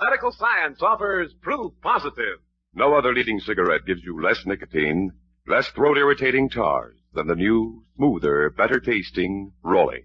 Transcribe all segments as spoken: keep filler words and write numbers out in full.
Medical science offers proof positive. No other leading cigarette gives you less nicotine, less throat-irritating tars than the new, smoother, better-tasting Rolly.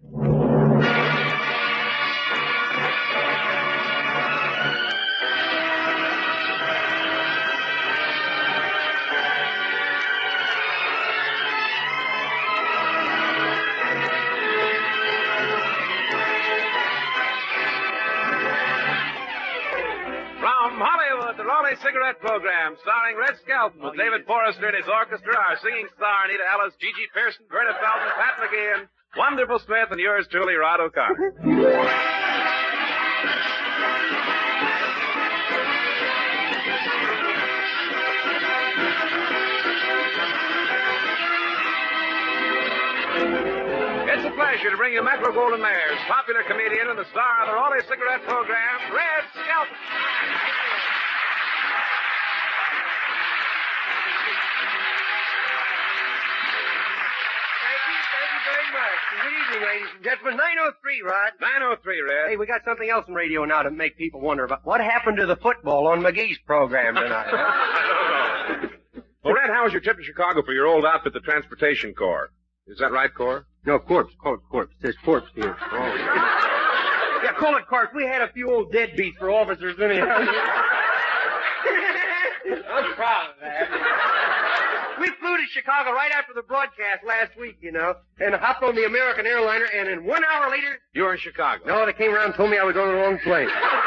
The Rolly Cigarette Program, starring Red Skelton with David Forrester and his orchestra, our singing star, Anita Ellis, Gigi Pearson, Verna Felton, Pat McGeehan, Wonderful Smith, and yours truly, Rod O'Connor. It's a pleasure to bring you Metro Golden Mayer's popular comedian and the star of the Rolly Cigarette Program, Red Skelton. Good evening, ladies and gentlemen. nine oh three, Rod. nine oh three, Red. Hey, we got something else in radio now to make people wonder about. What happened to the football on McGee's program tonight? Huh? I don't know. Well, Red, how was your trip to Chicago for your old outfit, the Transportation Corps? Is that right, Corps? No, corpse. Call it corpse. It says corpse here. Oh. Yeah, call it corpse. We had a few old deadbeats for officers anyhow. I'm proud of that. We flew to Chicago right after the broadcast last week, you know, and hopped on the American airliner, and in one hour later... You were in Chicago? No, they came around and told me I was on the wrong plane.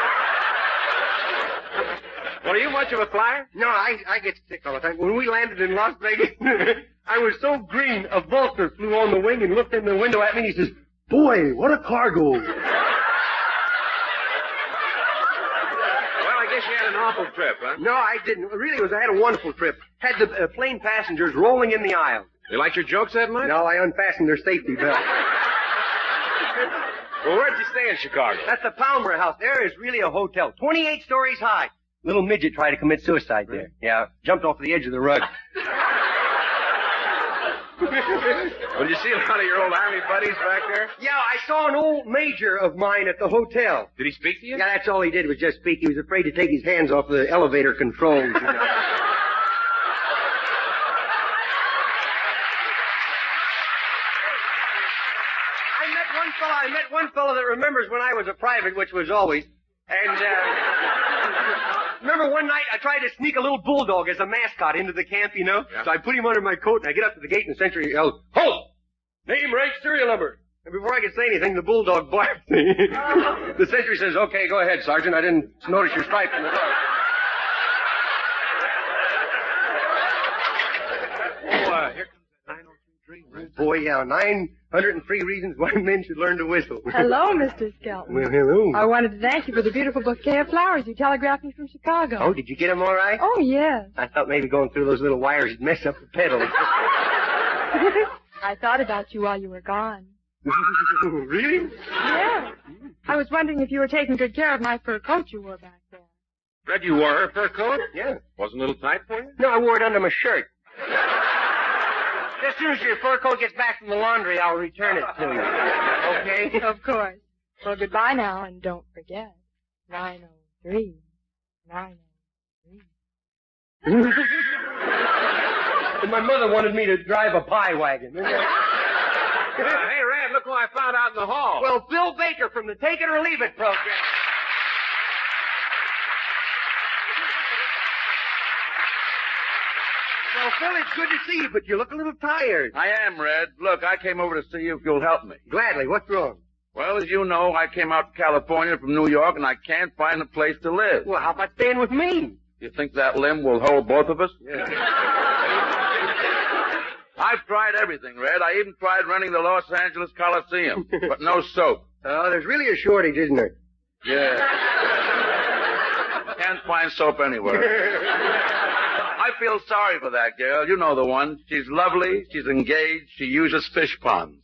Well, are you much of a flyer? No, I I get sick all the time. When we landed in Las Vegas, I was so green, a vulture flew on the wing and looked in the window at me, and he says, "Boy, what a cargo." You had an awful trip, huh? No, I didn't. Really, it was. I had a wonderful trip. Had the uh, plane passengers rolling in the aisle. They liked your jokes that much? No, I unfastened their safety belt. Well, where'd you stay in Chicago? That's the Palmer House. There is really a hotel, twenty-eight stories high. Little midget tried to commit suicide there. Yeah, jumped off the edge of the rug. Well, did you see a lot of your old Army buddies back there? Yeah, I saw an old major of mine at the hotel. Did he speak to you? Yeah, that's all he did was just speak. He was afraid to take his hands off the elevator controls, you know. I met one fellow, I met one fellow that remembers when I was a private, which was always, and, uh, remember one night I tried to sneak a little bulldog as a mascot into the camp, you know? Yeah. So I put him under my coat and I get up to the gate and the sentry yells, "Halt! Name, rank, serial number." And before I could say anything, the bulldog barked. The sentry says, "Okay, go ahead, Sergeant. I didn't notice your stripe in the dark." Oh, uh, here comes that nine oh three dream. Boy, yeah, nine hundred three reasons why men should learn to whistle. Hello, Mister Skelton. Well, hello. I wanted to thank you for the beautiful bouquet of flowers you telegraphed me from Chicago. Oh, did you get them all right? Oh, yes. I thought maybe going through those little wires would mess up the pedals. I thought about you while you were gone. Really? Yeah. I was wondering if you were taking good care of my fur coat you wore back there. Fred, you wore her fur coat? Yeah. Wasn't a little tight for you? No, I wore it under my shirt. As soon as your fur coat gets back from the laundry, I'll return it to you. Okay? Of course. Well, goodbye now, and don't forget, nine oh three. nine oh three. And my mother wanted me to drive a pie wagon. Uh, hey, Red, look who I found out in the hall. Well, Bill Baker from the Take It or Leave It program. Well, Phil, it's good to see you, but you look a little tired. I am, Red. Look, I came over to see you if you'll help me. Gladly. What's wrong? Well, as you know, I came out to California from New York, and I can't find a place to live. Well, how about staying with me? You think that limb will hold both of us? Yeah. I've tried everything, Red. I even tried renting the Los Angeles Coliseum, but no soap. Oh, there's really a shortage, isn't there? Yeah. Can't find soap anywhere. I feel sorry for that girl. You know the one. She's lovely. She's engaged. She uses fish ponds.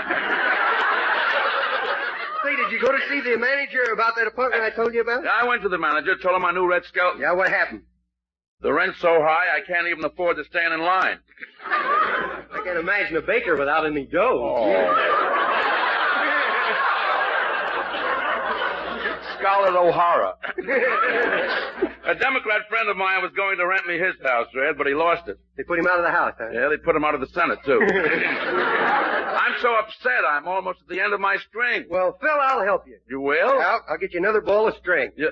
Say, did you go to see the manager about that apartment I told you about? I went to the manager, told him I knew Red Skelton. Yeah, what happened? The rent's so high, I can't even afford to stand in line. I can't imagine a baker without any dough. Oh. Scarlett O'Hara. A Democrat friend of mine was going to rent me his house, Red, but he lost it. They put him out of the house, huh? Yeah, they put him out of the Senate, too. I'm so upset, I'm almost at the end of my string. Well, Phil, I'll help you. You will? I'll, I'll get you another ball of string. Yeah.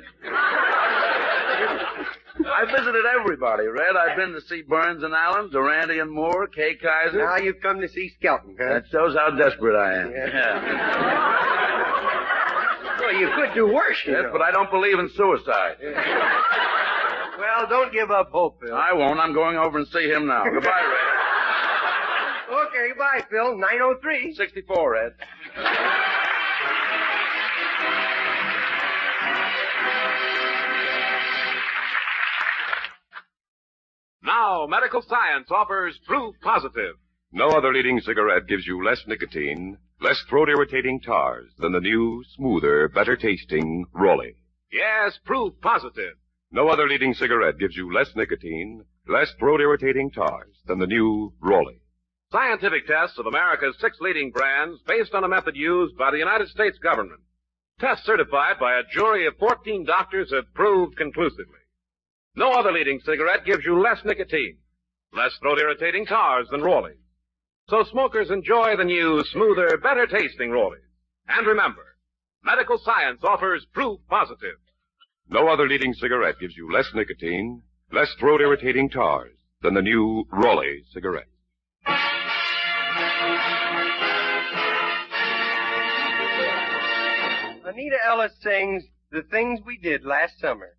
I visited everybody, Red. I've been to see Burns and Allen, Durante and Moore, Kay Kaiser. Now you've come to see Skelton, huh? That shows how desperate I am. Yeah. Well, you could do worse, you Yes, know. but I don't believe in suicide. Well, don't give up hope, Phil. I won't. I'm going over and see him now. Goodbye, Red. Okay, goodbye, Phil. nine oh three. sixty-four, Red. Now, medical science offers proof positive. No other leading cigarette gives you less nicotine, less throat-irritating tars than the new, smoother, better-tasting Rolly. Yes, proof positive. No other leading cigarette gives you less nicotine, less throat-irritating tars than the new Rolly. Scientific tests of America's six leading brands based on a method used by the United States government. Tests certified by a jury of fourteen doctors have proved conclusively. No other leading cigarette gives you less nicotine, less throat-irritating tars than Rollies. So smokers enjoy the new, smoother, better-tasting Rollies. And remember, medical science offers proof positive. No other leading cigarette gives you less nicotine, less throat-irritating tars than the new Rolly cigarette. Anita Ellis sings The Things We Did Last Summer.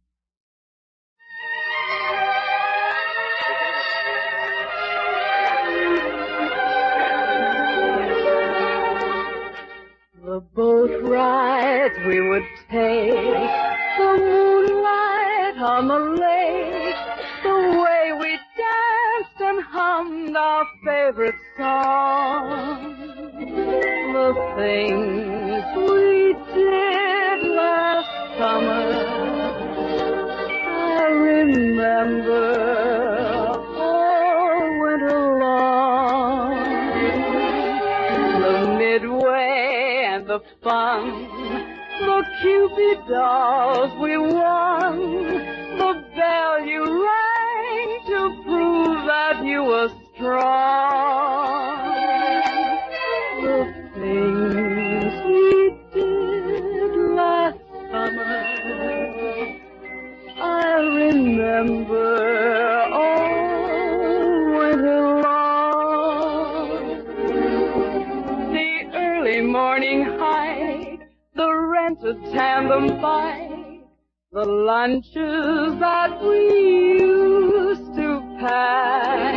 The boat rides we would take, the moonlight on the lake, the way we danced and hummed our favorite song, the things we did last summer, I remember all winter long, the midway and the fun, the Cupid dolls we won, the bell you rang to prove that you were strong, the things we did last summer, I remember all winter long. The early morning hike, the rented tandem bike, the lunches that we used to pack.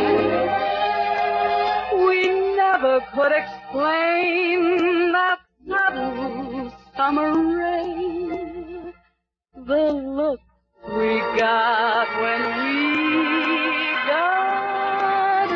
We never could explain that sudden summer rain, the look we got when we got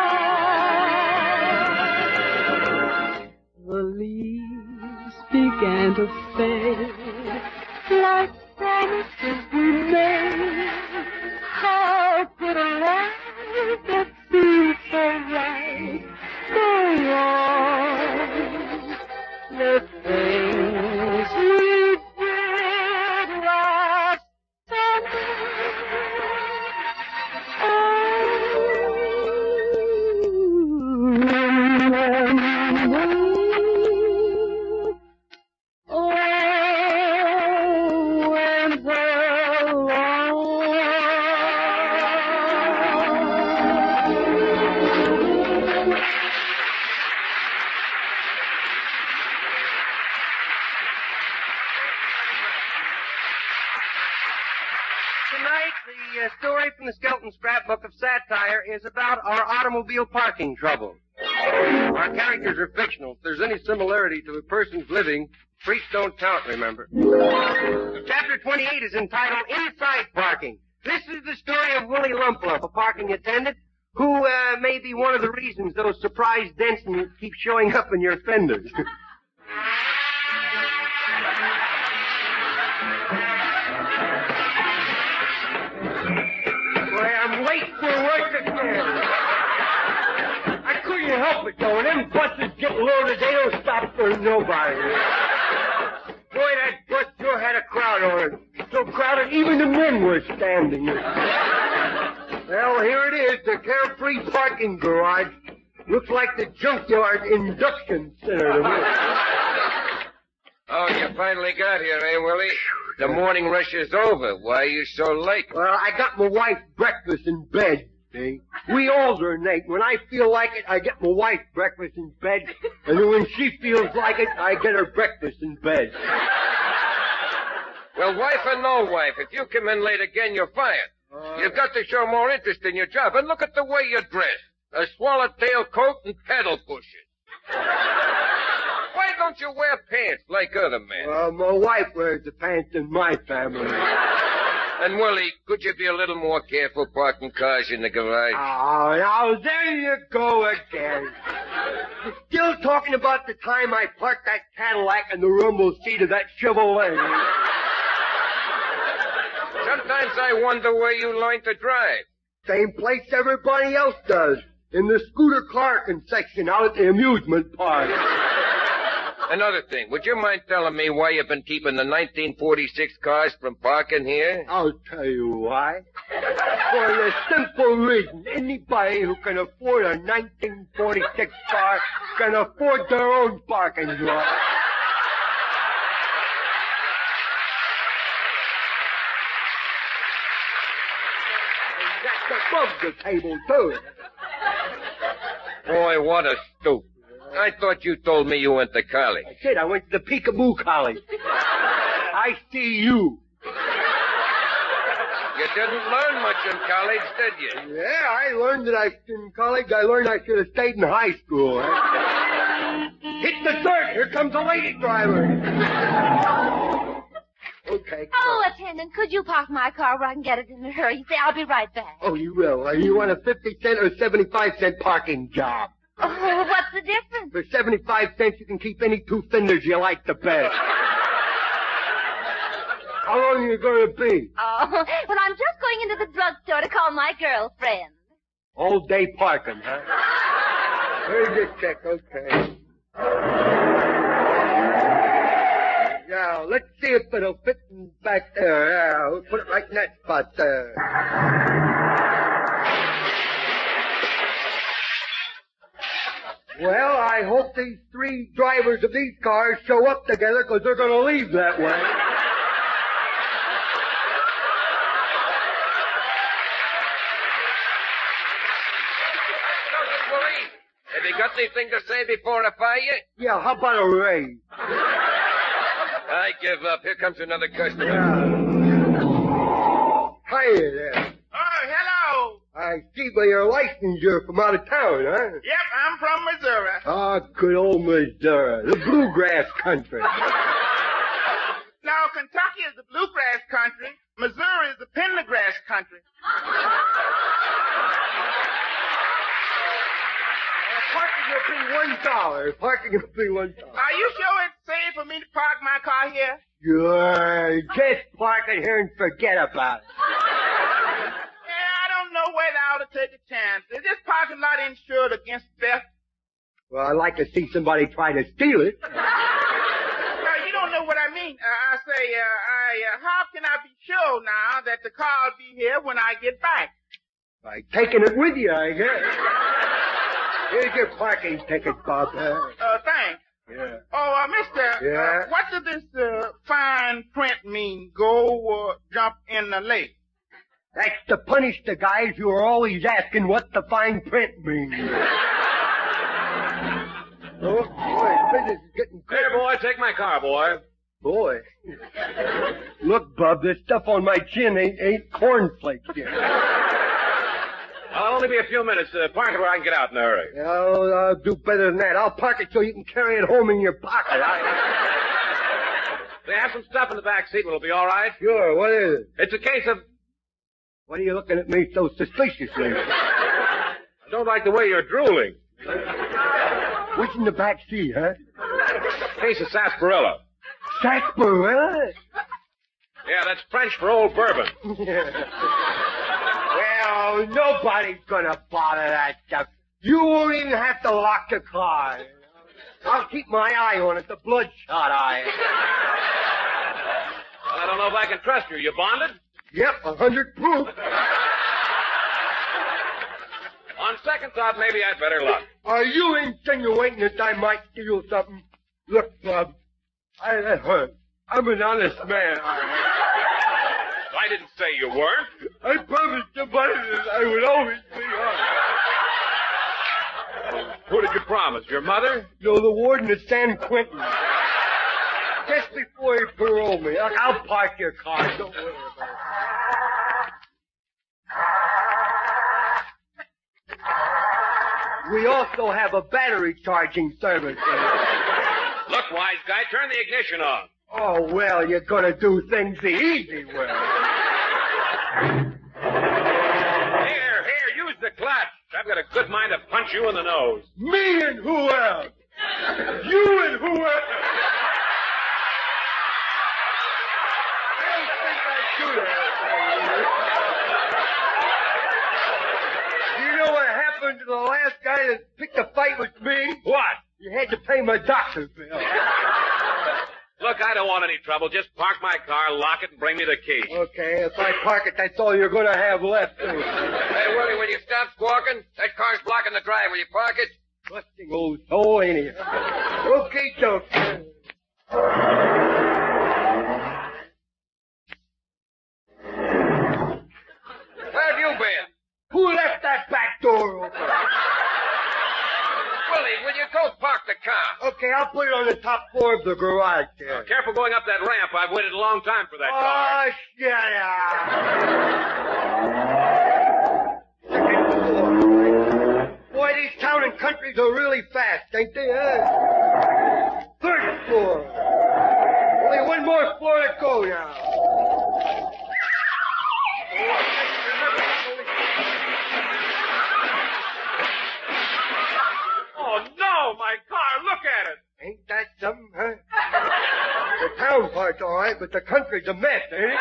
back. The leaves began to fade like promises we made. How could a life that seemed so right go wrong? The things we did last summer, oh, Tonight, the uh, story from the Skelton Scrapbook of Satire is about our automobile parking trouble. Our characters are fictional. If there's any similarity to a person's living, freaks don't count, remember. Chapter twenty-eight is entitled Inside Parking. This is the story of Willie Lump Lump, a parking attendant, who uh, may be one of the reasons those surprise dents keep showing up in your fenders. Boy, I'm late for work again. I couldn't help it, though. When them buses get loaded, they don't stop for nobody. Boy, that bus sure had a crowd and even the men were standing. Well, here it is, the Carefree Parking Garage. Looks like the Junkyard Induction Center to me. Oh, you finally got here, eh, Willie? The morning rush is over. Why are you so late? Well, I got my wife breakfast in bed, see? We alternate. When I feel like it, I get my wife breakfast in bed. And then when she feels like it, I get her breakfast in bed. Well, wife or no wife, if you come in late again, you're fired. Uh, You've got to show more interest in your job. And look at the way you're dressed. A swallowtail coat and pedal pushers. Why don't you wear pants like other men? Well, my wife wears the pants in my family. And, Willie, could you be a little more careful parking cars in the garage? Oh, now there you go again. You're still talking about the time I parked that Cadillac in the rumble seat of that Chevrolet. Sometimes I wonder where you learned to drive. Same place everybody else does. In the Scooter Clarkin section out at the amusement park. Another thing, would you mind telling me why you've been keeping the nineteen forty-six cars from parking here? I'll tell you why. For the simple reason, anybody who can afford a nineteen forty-six car can afford their own parking lot. That's above the table, too. Boy, what a stoop. I thought you told me you went to college. I did. I went to the Peekaboo College. I see you. You didn't learn much in college, did you? Yeah, I learned that I, in college, I learned I should have stayed in high school. Huh? Hit the dirt. Here comes a lady driver. Okay. Oh, attendant, could you park my car where I can get it in a hurry? Say, I'll be right back. Oh, you will. Uh, you want a fifty cent or seventy-five cent parking job? Oh, what's the difference? For seventy-five cents, you can keep any two fenders you like the best. How long are you going to be? Oh, well, I'm just going into the drugstore to call my girlfriend. All day parking, huh? Here's your check, okay. Yeah, let's see if it'll fit in back there. Yeah, we'll put it right in that spot there. Well, I hope these three drivers of these cars show up together because they're going to leave that way. Have you got anything to say before I fire you? Yeah, how about a raise? I give up. Here comes another customer. Yeah. Hiya there. Oh, hello. I see by your license you're from out of town, huh? Yep, I'm from Missouri. Ah, good old Missouri. The bluegrass country. Now, Kentucky is the bluegrass country. Missouri is the pendergrass country. Parking will be one dollar. Parking will be one dollar. Are you sure it's safe for me to park my car here? Sure. Just park it here and forget about it. Yeah, I don't know whether I ought to take a chance. Is this parking lot insured against theft? Well, I'd like to see somebody try to steal it. Well, you don't know what I mean. Uh, I say, uh, I, uh, how can I be sure now that the car will be here when I get back? By taking it with you, I guess. Here's your parking ticket, Bob. Uh, uh thanks. Yeah. Oh, uh, mister. Yeah? Uh, what does this, uh, fine print mean? Go or jump in the lake? That's to punish the guys who are always asking what the fine print means. Oh, boy, business is getting crazy. Here, boy, take my car, boy. Boy. Look, Bub, this stuff on my chin ain't, ain't cornflakes yet. I'll only be a few minutes. Uh, park it where I can get out in a hurry. I'll, I'll do better than that. I'll park it so you can carry it home in your pocket. I... They have some stuff in the back seat. Will it be all right? Sure. What is it? It's a case of... What are you looking at me so suspiciously? I don't like the way you're drooling. Which in the back seat, huh? Case of sarsaparilla. Sarsaparilla? Yeah, that's French for old bourbon. Well, nobody's gonna bother that stuff. You won't even have to lock the car. I'll keep my eye on it, the bloodshot eye. I don't know if I can trust you. You bonded? Yep, a hundred proof. On second thought, maybe I'd better look. Are you insinuating that I might steal something? Look, Bob, I let her. I'm an honest man. I didn't say you weren't. I promised somebody that I would always be honest. Who did you promise? Your mother? No, the warden at San Quentin. Just before he paroled me. Look, I'll park your car. Don't worry about it. We also have a battery charging service. Look, wise guy, turn the ignition on. Oh, well, you're gonna do things the easy way. Here, here, use the clutch. I've got a good mind to punch you in the nose. Me and who else? You and who else? I don't think I'd do that. Do you know what happened to the last guy that picked a fight with me? What? You had to pay my doctor bill. Look, I don't want any trouble. Just park my car, lock it, and bring me the key. Okay, if I park it, that's all you're gonna have left. Too. Hey, Willie, will you stop squawking? That car's blocking the drive. Will you park it? Busting old soul, ain't he? Okay, Chuck. Where have you been? Who left that back door open? Willie, will you go park the car? Okay, I'll put it on the top floor of the garage there. Uh, careful going up that ramp. I've waited a long time for that Oh, car. shut up. Second floor. Boy, these town and countries are really fast, ain't they, huh? Third floor. Only one more floor to go now. Oh, no, my car. Look at it. Ain't that something, huh? The town part's all right, but the country's a mess, ain't it?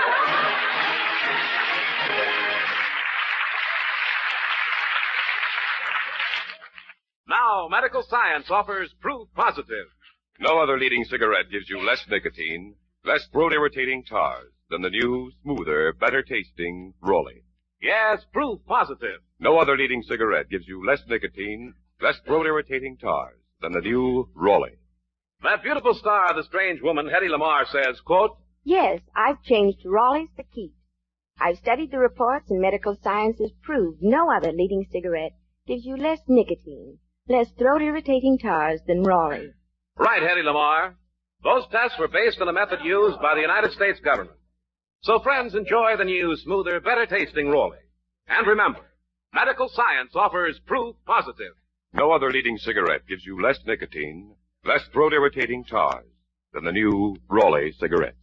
Now, medical science offers proof positive. No other leading cigarette gives you less nicotine, less throat-irritating tars than the new, smoother, better-tasting Rolly. Yes, proof positive. No other leading cigarette gives you less nicotine, less throat-irritating tars than the new Rolly. That beautiful star of the strange woman, Hedy Lamarr, says, quote, Yes, I've changed to Raleigh's for keeps. I've studied the reports and medical science has proved no other leading cigarette gives you less nicotine, less throat-irritating tars than Raleigh. Right, Hedy Lamarr. Those tests were based on a method used by the United States government. So friends, enjoy the new, smoother, better-tasting Rolly. And remember, medical science offers proof positive. No other leading cigarette gives you less nicotine, less throat-irritating tars than the new Rolly cigarettes.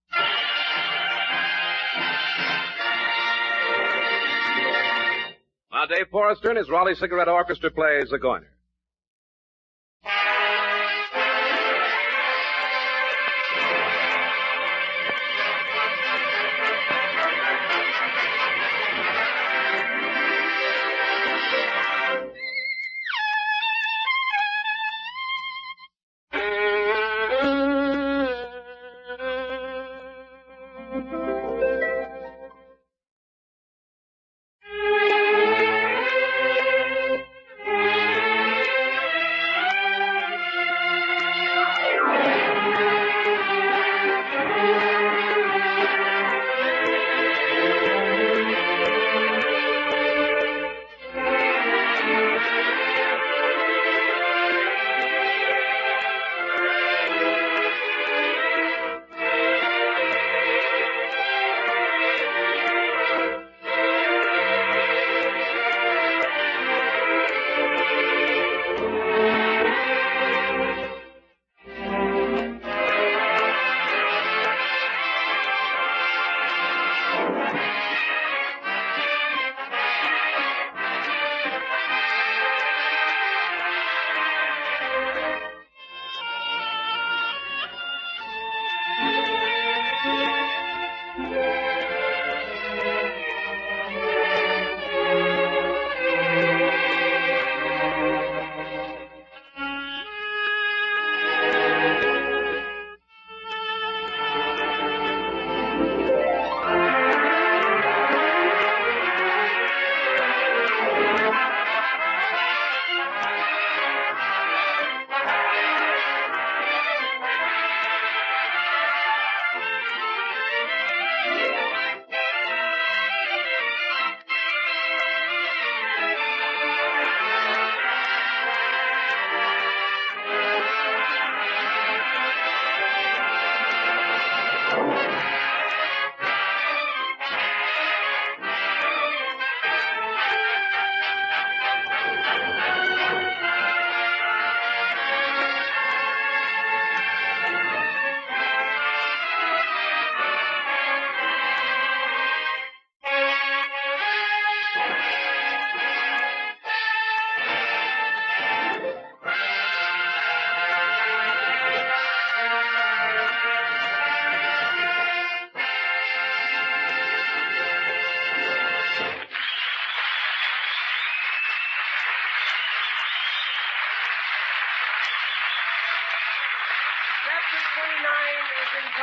Now, Dave Forrester and his Raleigh Cigarette Orchestra plays Zagoiner.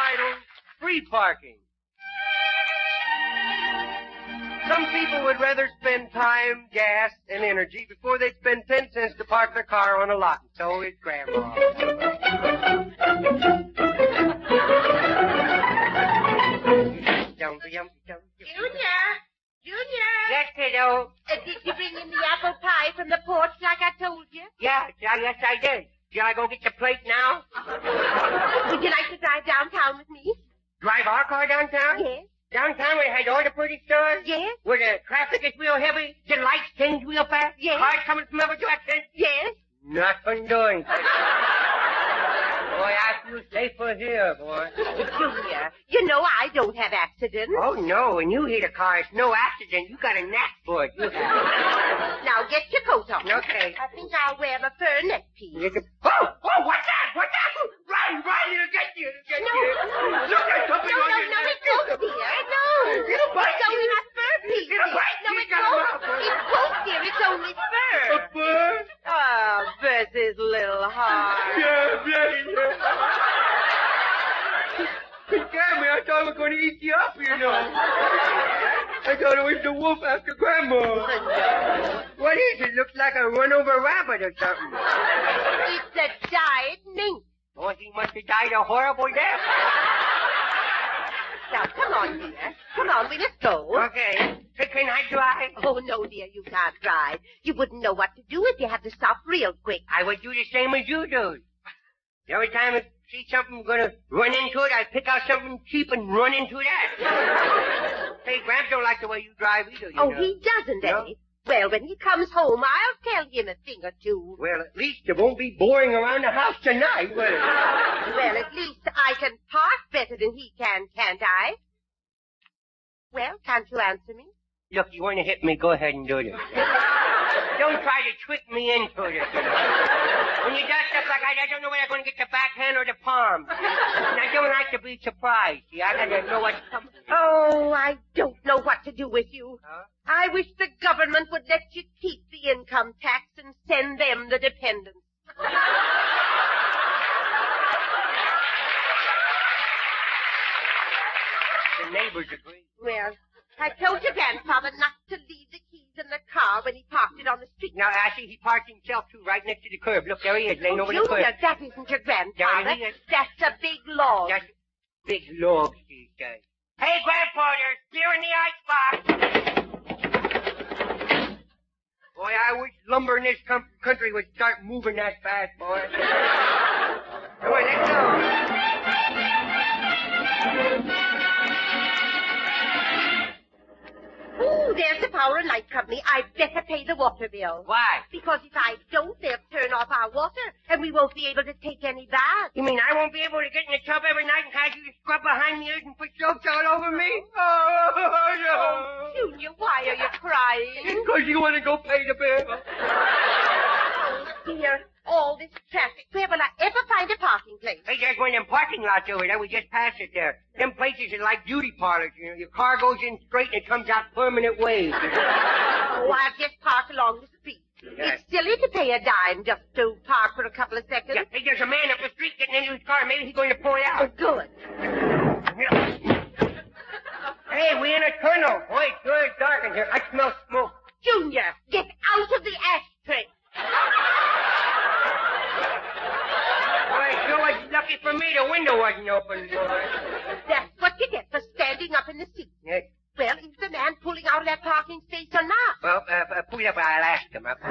entitled Free Parking. Some people would rather spend time, gas, and energy before they spend ten cents to park their car on a lot. And so is Grandma. Junior! Junior! Yes, kiddo. Uh, did you bring in the apple pie from the porch like I told you? Yeah, yeah, yes, I did. Shall I go get the plate now? Would you like to drive downtown with me? Drive our car downtown? Yes. Downtown where it has all the pretty stores? Yes. Where the traffic is real heavy? The lights change real fast? Yes. Cars coming from every direction? Yes. Nothing doing. Boy, I feel safer here, boy. Junior, you know I don't have accidents. Oh, no. When you hit a car, it's no accident. You got a knack for it. You have. Now get your coat on. Okay. I think I'll wear my fur neck piece. You can... Oh, oh, what's that? What's that? Run, run, it'll get you. It'll get No. you. Look, there's something No, on no, your no, neck. it won't, dear. No. It'll bite It's only you. my fur piece. It'll bite No, you. it Got 'em won't. out, boy. It won't, dear. It's only fur. A fur? Oh, Bertha's little heart. Yeah, yeah, yeah. Scare me, I thought I was going to eat you up, you know. I thought it was the wolf after Grandma. What is it? Looks like a run-over rabbit or something. It's a giant mink. Oh, he must have died a horrible death. Now, come on, dear. Come on, we must go. Okay. So can I drive? Oh, no, dear, you can't drive. You wouldn't know what to do if you had to stop real quick. I would do the same as you do. Every time I see something I'm going to run into it, I pick out something cheap and run into that. Hey, Gramps don't like the way you drive either, you Oh, know. he doesn't, No? eh? Well, when he comes home, I'll tell him a thing or two. Well, at least it won't be boring around the house tonight, will it? Well, at least I can park better than he can, can't I? Well, can't you answer me? Look, you want to hit me, go ahead and do it. Don't try to trick me into it. You know. When you do stuff like that, I don't know whether I'm going to get the backhand or the palm. And I don't like to be surprised. See, I got to know what's coming. Oh, I don't know what to do with you. Huh? I wish the government would let you keep the income tax and send them the dependents. The neighbors agree. Well, I told your grandfather not to leave the keys in the car when he parked it on the street. Now, I see he parked himself, too, right next to the curb. Look, there he is, laying Oh, over the curb. Junior, that isn't your grandfather. There he is. That's a big log. That's big logs these days. Hey, Grandpa, there's beer in the icebox. Boy, I wish lumber in this com- country would start moving that fast, boy. Come on, let's go. Ooh, there's the Power and Light Company. I'd better pay the water bill. Why? Because if I don't, they'll turn off our water, and we won't be able to take any bath. You mean I won't be able to get in the tub every night and cause you to scrub behind the ears and put soaps all over me? Oh, no. Junior, why are you crying? Because you want to go pay the bill. Oh, dear, all this traffic. Where will I ever find a parking place? Hey, there's one of them parking lots over there. We just passed it there. Them places are like beauty parlors, you know. Your car goes in straight and it comes out permanent waves. Oh, I'll just park along the street. Yeah. It's silly to pay a dime just to park for a couple of seconds. Yeah, hey, there's a man up the street getting into his car. Maybe he's going to pull it Oh, out. good. Hey, we in a tunnel. Boy, it's sure it's dark in here. I smell smoke. Junior, get out of the ashtray. Boy, it sure was lucky for me the window wasn't open, boy. That's what you get for standing up in the seat. Yeah. Well, is the man pulling out of that parking space or not? Well, uh, uh, pull it up. I'll ask him. Up.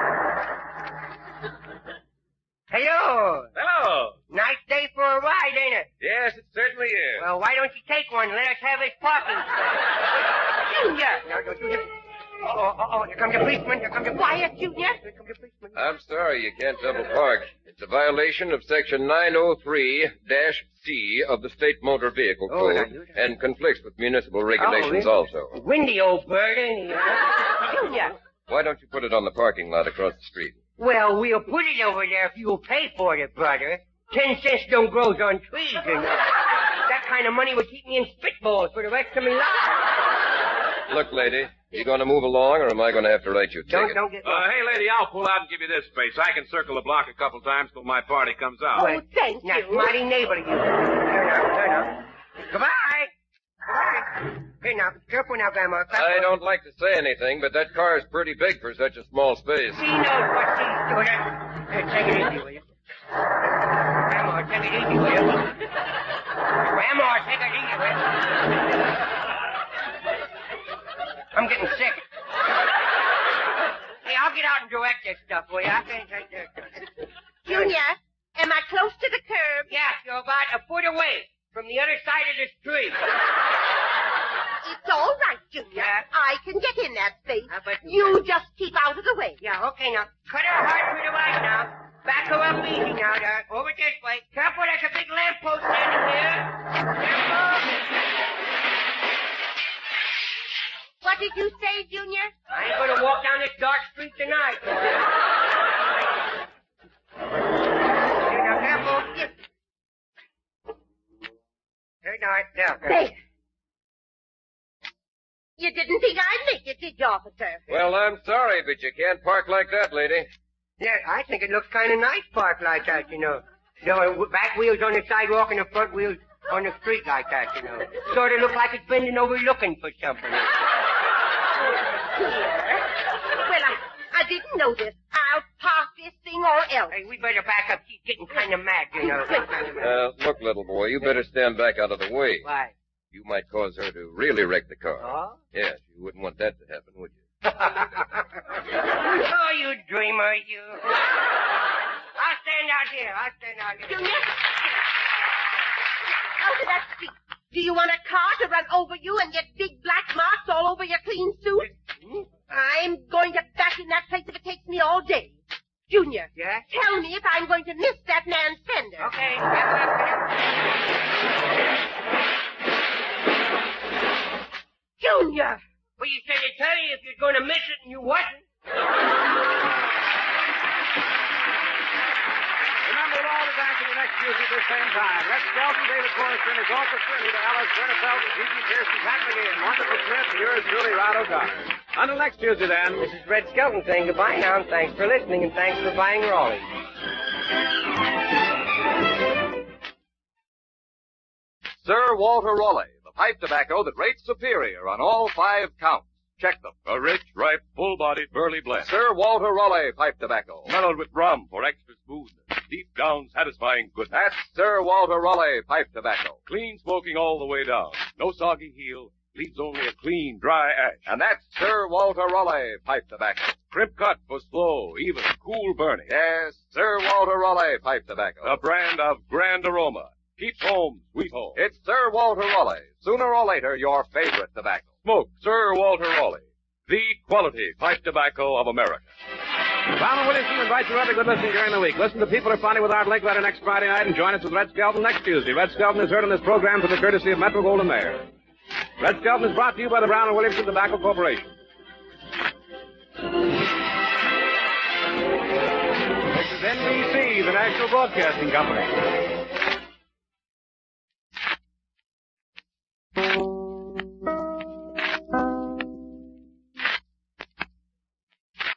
Hello. Hello. Nice day for a ride, ain't it? Yes, it certainly is. Well, why don't you take one and let us have his parking space? Junior! No, don't do that. Oh, oh, oh, here comes the policeman. Here comes the Quiet, Junior. Here comes the policeman. I'm sorry you can't double park. It's a violation of section nine oh three C of the State Motor Vehicle Oh, Code I knew that. and conflicts with municipal regulations really? also. Windy old bird, ain't he? Junior. Why don't you put it on the parking lot across the street? Well, we'll put it over there if you'll pay for it, brother. Ten cents don't grow on trees, you know. That kind of money would keep me in spitballs for the rest of my life. Look, lady, you going to move along, or am I going to have to write you a Don't, ticket? don't get... Uh, hey, lady, I'll pull out and give you this space. I can circle the block a couple times till my party comes out. Oh, thank Now, you. mighty neighborly, you. There, now, Here now. Goodbye. Goodbye. Here now. Careful now, Grandma. Careful. I don't like to say anything, but that car is pretty big for such a small space. She knows what she's doing. Here, take it easy, will you? Grandma, take it easy, will you? Grandma, take it easy, will you? I'm getting sick. Hey, I'll get out and direct this stuff, will you? I can't take this stuff. Junior, am I close to the curb? Yeah, you're about a foot away from the other side of the street. It's all right, Junior. Yeah. I can get in that space. Uh, but You just keep out of the way. Yeah, okay, now. Cut her hard to the right now. Back her up easy now, there. Over this way. Careful, there's a big lamppost standing here. Careful. What did you say, Junior? I ain't gonna walk down this dark street tonight. Here, now, careful. Yes. Here, now, there. There. You didn't think I'd make it, did you, officer? Well, I'm sorry, but you can't park like that, lady. Yeah, I think it looks kind of nice parked like that, you know. You know, back wheels on the sidewalk and the front wheels on the street like that, you know. Sort of look like it's bending over looking for something. Well, I, I didn't know this. I'll park this thing or else. Hey, we better back up. She's getting kind of mad, you know. Uh, look, little boy, you better stand back out of the way. Why? You might cause her to really wreck the car. Oh? Yes, you wouldn't want that to happen, would you? Oh, you dreamer, you. I'll stand out here. I'll stand out here. Junior? Out of that street. Do you want a car to run over you and get big black marks all over your clean suit? Hmm? I'm going to back in that place if it takes me all day. Junior. Yeah? Tell me if I'm going to miss that man's fender. Okay. Get up, get up. Junior! Well, you said to tell you if you're going to miss it and you wasn't. Remember, we'll all be back in the next Tuesday at the same time. Rex Skelton, David Forrester, and his orchestra, Rita Ellis, Werner Feld, and G G Pearson, Pat McGee, Wonderful Smith, and yours truly, Rod O'Connor. Until next Tuesday, then. This is Red Skelton saying goodbye now, and thanks for listening, and thanks for buying Raleigh. Sir Walter Raleigh, the pipe tobacco that rates superior on all five counts. Check them. A rich, ripe, full-bodied burley blend. Sir Walter Raleigh pipe tobacco. Mellowed with rum for extra smoothness. Deep down satisfying goodness. That's Sir Walter Raleigh pipe tobacco. Clean smoking all the way down. No soggy heel. Leaves only a clean, dry ash. And that's Sir Walter Raleigh pipe tobacco. Crimp cut for slow, even, cool burning. Yes, Sir Walter Raleigh pipe tobacco. A brand of grand aroma. Keeps home, sweet home. It's Sir Walter Raleigh. Sooner or later, your favorite tobacco. Smoke Sir Walter Raleigh. The quality pipe tobacco of America. Brown and Williamson invites you every good listening during the week. Listen to People Are Funny with Art Linkletter next Friday night and join us with Red Skelton next Tuesday. Red Skelton is heard on this program through the courtesy of Metro Goldwyn Mayer. Red Skelton is brought to you by the Brown and Williamson Tobacco Corporation. This is N B C, the National Broadcasting Company.